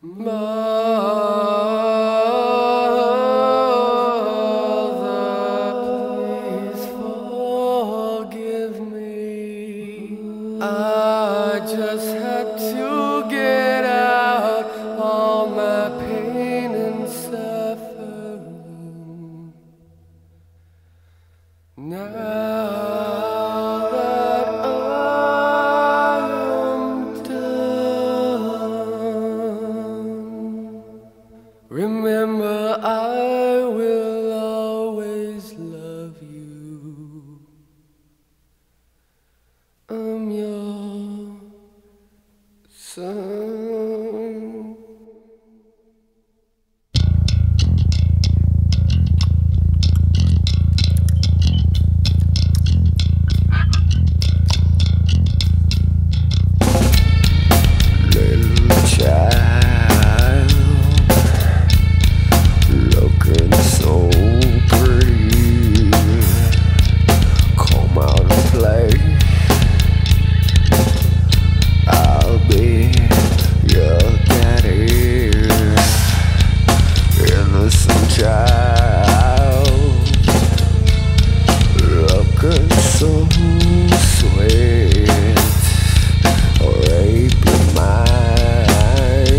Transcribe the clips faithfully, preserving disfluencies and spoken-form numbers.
Please forgive me. I just had to get out all my pain and suffering. Now that I am done, remember I will always love you. I'm your son. Little child, looking so pretty, come out and play. I'll be your daddy, innocent child, looking so sweet, rape your mind.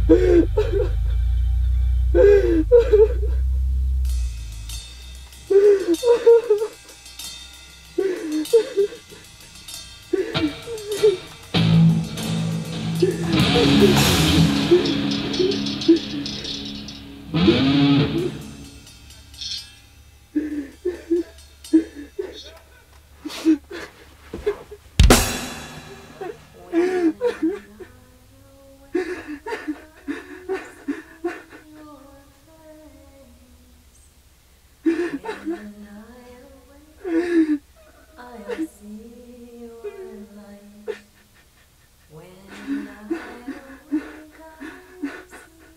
When I wake, I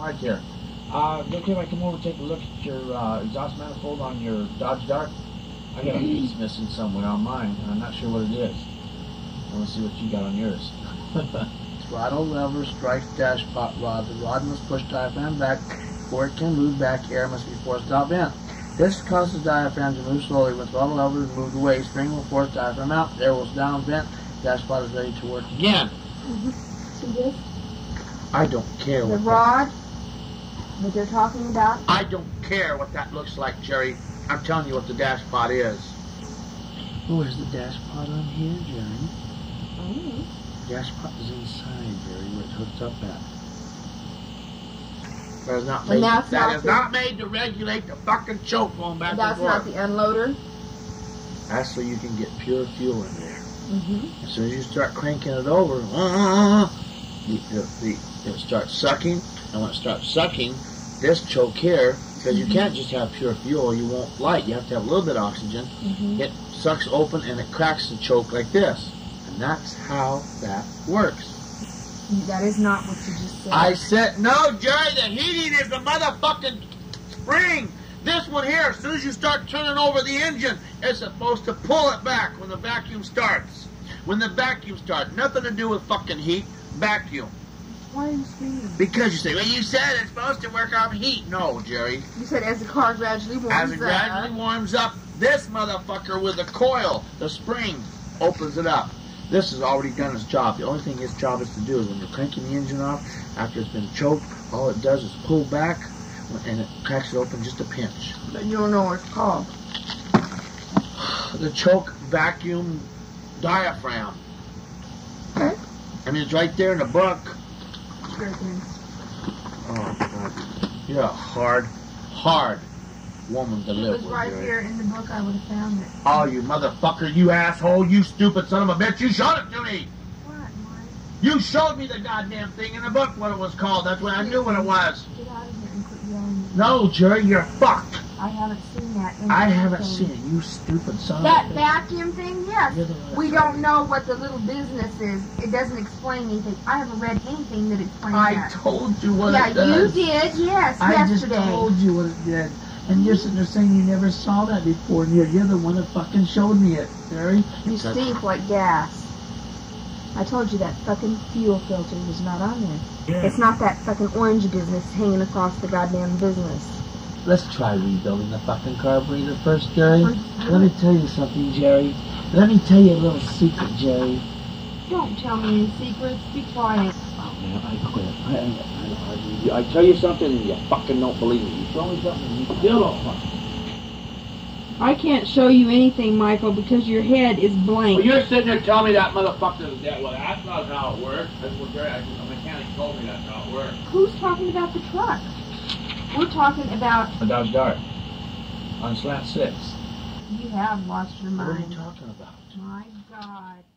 Hi, there. Uh, is it okay if I come over and take a look at your uh, exhaust manifold on your Dodge Dart? I got a piece missing somewhere on mine, and I'm not sure what it is. I want to see what you got on yours. Throttle lever strikes dash pot rod. The rod must push diaphragm back before it can move back. Air must be forced out vent. This causes diaphragm to move slowly. When throttle lever is moved away, spring will force diaphragm out. Air will down vent. Dash pot is ready to work again. Mm-hmm. See this? I don't care The what rod that they're talking about? that, I don't care what that looks like, Jerry. I'm telling you what the dash pot is. Oh, is the dash pot on here, Jerry? Oh. Dash pot is inside, Jerry, where it's hooked up at. That is not made, that's that not is the- not made to regulate the fucking choke going back That's and not forth. the unloader? That's so you can get pure fuel in there. Mm-hmm. As soon as you start cranking it over, uh, the, the, the, it starts sucking, and when it starts sucking, this choke here, because you can't just have pure fuel, you won't light. You have to have a little bit of oxygen. Mm-hmm. It sucks open and it cracks the choke like this. And that's how that works. That is not what you just said. I said, no, Jerry, the heating is the motherfucking spring. This one here, as soon as you start turning over the engine, it's supposed to pull it back when the vacuum starts. When the vacuum starts, nothing to do with fucking heat, vacuum. Why are you screaming? Because you say, well, you said it's supposed to work off heat. No, Jerry. You said as the car gradually warms As it up. gradually warms up, this motherfucker with the coil, the spring, opens it up. This has already done its job. The only thing its job is to do is when you're cranking the engine off, after it's been choked, all it does is pull back, and it cracks it open just a pinch. But you don't know what it's called. The choke vacuum diaphragm. Okay. I mean, it's right there in the book. Sure thing. Oh, God. You're a hard, hard woman to It live was with, right Jerry. here in the book. I would have found it. Oh, you motherfucker, you asshole, you stupid son of a bitch, you showed it to me! What, Mike? You showed me the goddamn thing in the book, what it was called. That's when I knew what it was. Get out of here and quit yelling at me. No, Jerry, you're fucked. I haven't seen that. in I the haven't thing. seen it, you stupid son That of a bitch. vacuum thing, yes. You're the one that We told don't me. know what the little business is. It doesn't explain anything. I haven't read anything that explains I that. told you what yeah, it does. you did, yes, I yesterday. just told you what it did. And you're sitting there saying you never saw that before, and you're, you're the one that fucking showed me it, Jerry. You stink like gas. I told you that fucking fuel filter was not on there. Yeah. It's not that fucking orange business hanging across the goddamn business. Let's try rebuilding the fucking carburetor first, Jerry. Let's do Let me it. tell you something, Jerry. Let me tell you a little secret, Jerry. Don't tell me any secrets. Be quiet. Oh, man, I quit. I, I, I, I, I tell you something and you fucking don't believe me. You tell me something and you still don't fucking. I can't show you anything, Michael, because your head is blank. Well, you're sitting there telling me that motherfucker is dead. Well, that's not how it works. That's what Jerry, a mechanic told me that's how it works. Who's talking about the truck? We're talking about... A Dodge Dart. On slant six. You have lost your What are mind. you talking about? My God.